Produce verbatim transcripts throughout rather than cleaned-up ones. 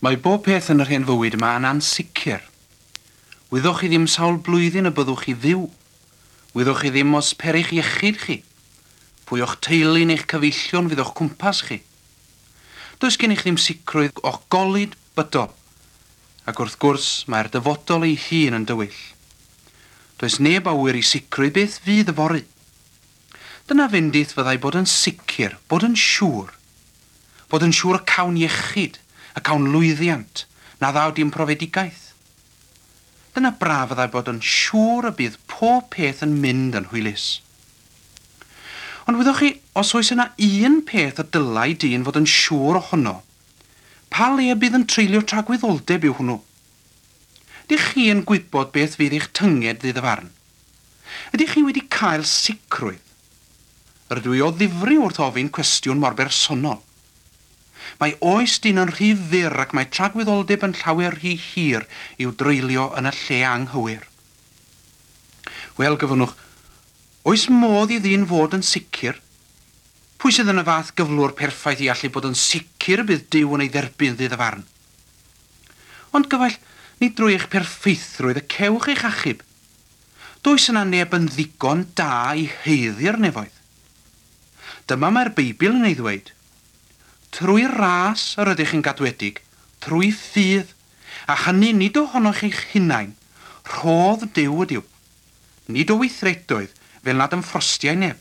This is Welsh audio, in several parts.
Mae bob peth yn yr hen fywyd yma yn ansicr. Wyddwch chi ddim sawl blwyddyn y byddwch chi fyw. Wyddwch chi ddim os perich iechyd chi. Pwy o'ch teulu neu'ch cyfeillion fydd o'ch cwmpas chi. Does gen i chi ddim sicrwydd o'ch golyd bydol. Ac wrth gwrs mae'r dyfodol ei hun yn dywyll. Does neb awyr i sicrwydd beth fydd y fory. Dyna fyndith fyddai bod yn sicr, bod yn siŵr. Bod yn siŵr y cawn iechyd, y cawn lwyddiant, na ddaw dim profedigaeth. Dyna braf fyddai bod yn siŵr y bydd pob peth yn mynd yn hwylus. Ond wyddwch chi, os oes yna un peth y dylai dyn fod yn siŵr ohono, pa le bydd yn treulio tragwyddoldeb yw hwnnw? Ydych chi yn gwybod beth fydd eich tynged ddydd y farn? Ydych chi wedi cael sicrwydd? Rydw i o ddifri wrth ofyn cwestiwn mor bersonol. Mae oes dyn yn rhy fyr ac mae tragwyddoldeb yn llawer rhy hir i'w dreulio yn y lle anghywir. Wel, gyfynwch, oes modd i ddyn fod yn sicr? Pwy sydd yn y fath gyflwr perffaith i allu bod yn sicr bydd Duw yn ei dderbyn ddydd y farn? Ond gyfaill, nid drwy eich perffeithrwydd y cewch eich achub. Does yna neb yn ddigon da i heiddi'r nefoedd. Dyma mae'r Beibl yn ei ddweud. Trwy ras yr ydych yn gadwedig, trwy ffydd, a hynny nid ohonoch eich hunain, rhodd Duw ydyw. Nid o weithredoedd fel nad yn ffrostiau neb.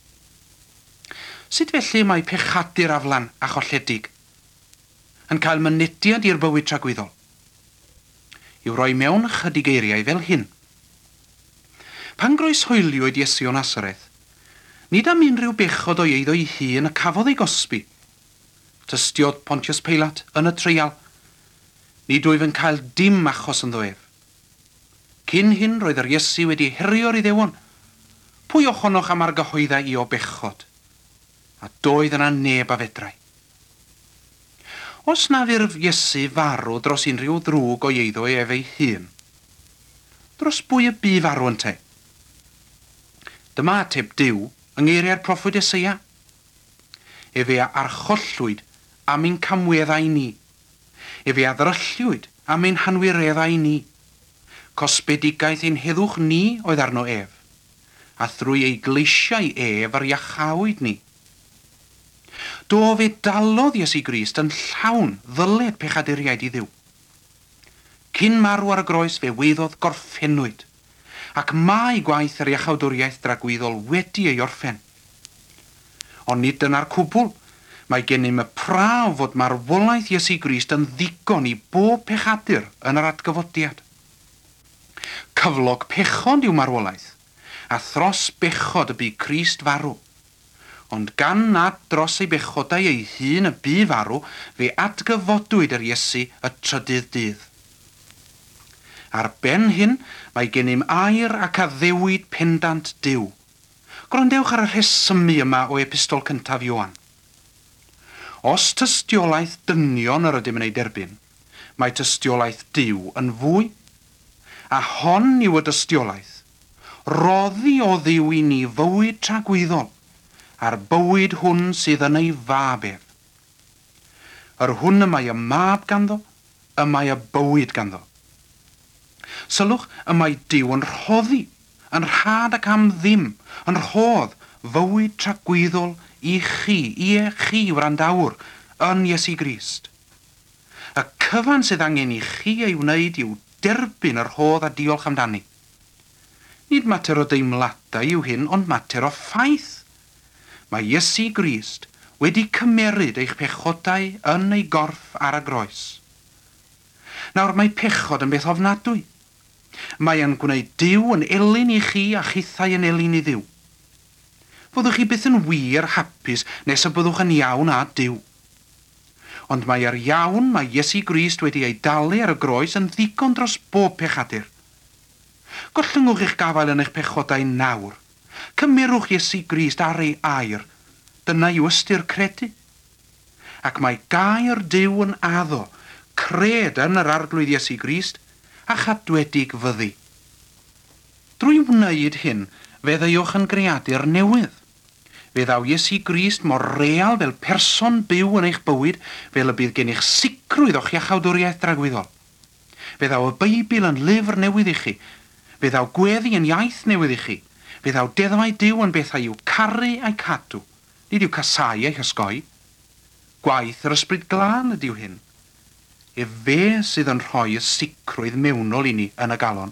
Sut felly mae pechadur aflan a cholledig yn cael mynediad i'r bywyd tragwyddol? I'w roi mewn chydig eiriau fel hyn. Pan groeshoeliwyd Iesu o Nasareth, nid am unrhyw bechod o eiddo ei hun y cafodd ei gosbi. Tystiodd Pontius Pilat yn y treial. Nid wyf yn cael dim achos yn ddoef. Cyn hyn roedd yr Iesu wedi herio'r Iddewon. Pwy ohonoch am argyhoedda i o bechod? A doedd yna neb a fedrai. Os na fy'r Iesu farw dros unrhyw ddrwg o eiddo ef ei hun, dros bwy y bu farw yn te? Dyma ateb Duw yng ngeiriau'r proffwyd Eseia. Efe a archollwyd am ein camweddau ni. Efe a ddrylliwyd am ein hanwireddau ni. Cosbedigaeth ein heddwch ni oedd arno ef, a thrwy ei gleisiau ef ar iachawyd ni. Do fe dalodd Iesu Grist yn llawn ddyled pechaduriaid i Dduw. Cyn marw ar y groes fe weiddodd gorffennwyd, ac mae gwaith yr iachawdwriaeth dragwyddol wedi ei orffen. Ond nid dyna'r cwbl, mae gennym y prawf fod marwolaeth Iesu Grist yn ddigon i bob pechadur yn yr atgyfodiad. Cyflog pechod yw marwolaeth, a thros bechod y bu Crist farw. Ond gan nad dros ei bechodau ei hun y bu farw, fe atgyfodwyd yr Iesu y trydydd dydd. Ar ben hyn, mae gennym air ac addewid pendant Duw. Gwrandewch ar y rhesymu yma o epistol cyntaf Ioan. Os tystiolaeth dynion yr ydym yn ei derbyn, mae tystiolaeth Duw yn fwy, a hon yw y dystiolaeth, roddi o Dduw i ni fywyd tragwyddol, a'r bywyd hwn sydd yn ei fab ef. Yr hwn y mae y mab ganddo, y mae y bywyd ganddo. Sylwch y mae Duw yn rhoddi, yn rhad ac am ddim, yn rhodd fywyd tragwyddol i chi, i e chi wrandawr, yn Iesu Grist. Y cyfan sydd angen i chi ei wneud yw derbyn yr rhodd a diolch amdani. Nid mater o deimladau yw hyn, ond mater o ffaith. Mae Iesu Grist wedi cymeryd eich pechodau yn ei gorff ar y groes. Nawr mae pechod yn beth ofnadwy. Mae yn gwneud Duw yn elyn i chi a chithau yn elyn i Dduw. Fyddwch chi byth yn wir hapus nes y byddwch yn iawn â Duw. Ond mae ar iawn mae Iesu Grist wedi ei dalu ar y groes yn ddigon dros bob pechadur. Gollyngwch eich gafael yn eich pechodau nawr. Cymerwch Iesu Grist ar ei air. Dyna yw ystyr credu. Ac mae gair Duw yn addo, cred yn yr arglwydd Iesu Grist, a chadwedig fyddi. Drwy wneud hyn, fe ddeuwch yn greadur newydd. Fe ddaw Iesu Grist mor real fel person byw yn eich bywyd fel y bydd gen eich sicrwydd o'ch iachawdwriaeth dragwyddol. Fe ddaw y Beibl yn lyfr newydd i chi. Fe ddaw gweddi yn iaith newydd i chi. Fe ddaw deddfau Duw yn bethau i'w caru a'i cadw. Nid i'w casau a'i hysgoi. Gwaith yr ysbryd glân ydyw hyn. E fe sydd yn rhoi y sicrwydd mewnol i ni yn y galon.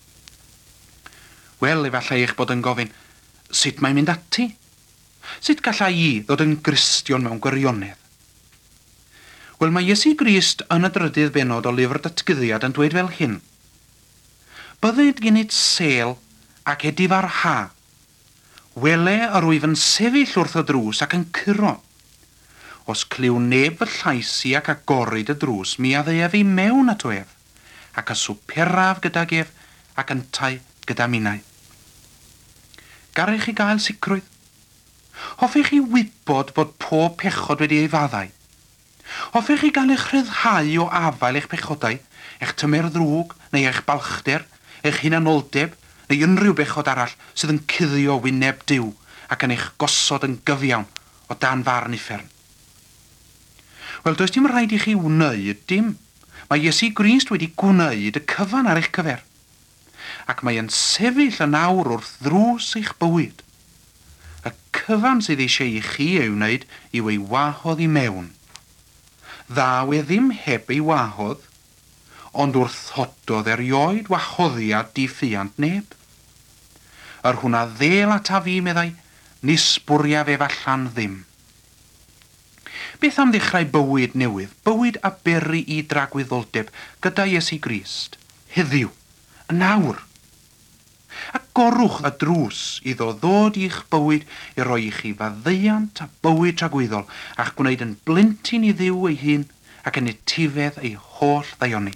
Wel, efallai eich bod yn gofyn, sut mae'n mynd ati? Sut gallai i ddod yn Gristion mewn gwirionedd? Wel, mae Iesu Grist yn y drydydd benod o lyfr Datguddiad yn dweud fel hyn. Byddid gynnyd sel ac edif ar ha. Wele yr wyf yn sefyll wrth y drws ac yn curo. Os cliw neb fy llais i ac agorid y drws, mi addeuaf i mewn ato ef, ac yn swperaf gydag ef ac yntau gyda minnau. Garech chi gael sicrwydd? Hoffech chi wybod bod pob pechod wedi ei faddau? Hoffech chi gael eich rhyddhau o afael eich pechodau, eich tymer ddrwg neu eich balchder, eich hunanoldeb neu unrhyw bechod arall sydd yn cuddio wyneb Duw ac yn eich gosod yn gyfiawn o dan farn uffern? Wel, does dim rhaid i chi wneud dim. Mae Iesu Grist wedi gwneud y cyfan ar eich cyfer. Ac mae yn sefyll yn awr wrth ddrws eich bywyd. Y cyfan sydd eisiau i chi ei wneud yw ei wahodd i mewn. Ddaw e ddim heb ei wahodd, ond wrthododd erioed wahoddiad diffuant neb. Yr hwnna ddel ata fi, meddai, nisbwriaf e fallan ddim. Beth am ddechrau bywyd newydd, bywyd aberu i dragwyddoldeb gyda Iesu Grist, heddiw, yn awr. Ac gorwch y drws iddo ddod i'ch bywyd i roi i chi faddeuant a bywyd tragwyddol a'ch gwneud yn blentyn i Dduw ei hun ac yn etifedd ei holl ddaioni.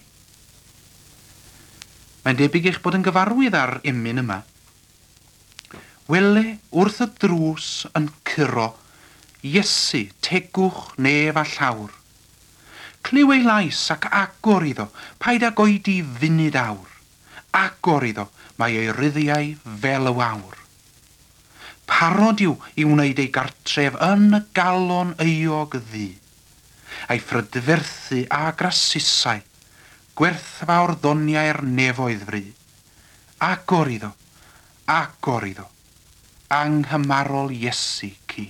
Mae'n debyg eich bod yn gyfarwydd ar emyn yma. Wele wrth y drws yn curo Iesu, tegwch nef a llawr. Cliw ei lais ac agor iddo, paid ag oedi funud awr. Agor iddo, mae ei ryddiau fel y wawr. Parod yw i wneud ei gartref yn y galon euog ddu. A'i ffrydferthu a grasusau, gwerthfawr ddoniau'r nefoedd fri. Agor iddo, agor iddo, anghymarol Iesu ci.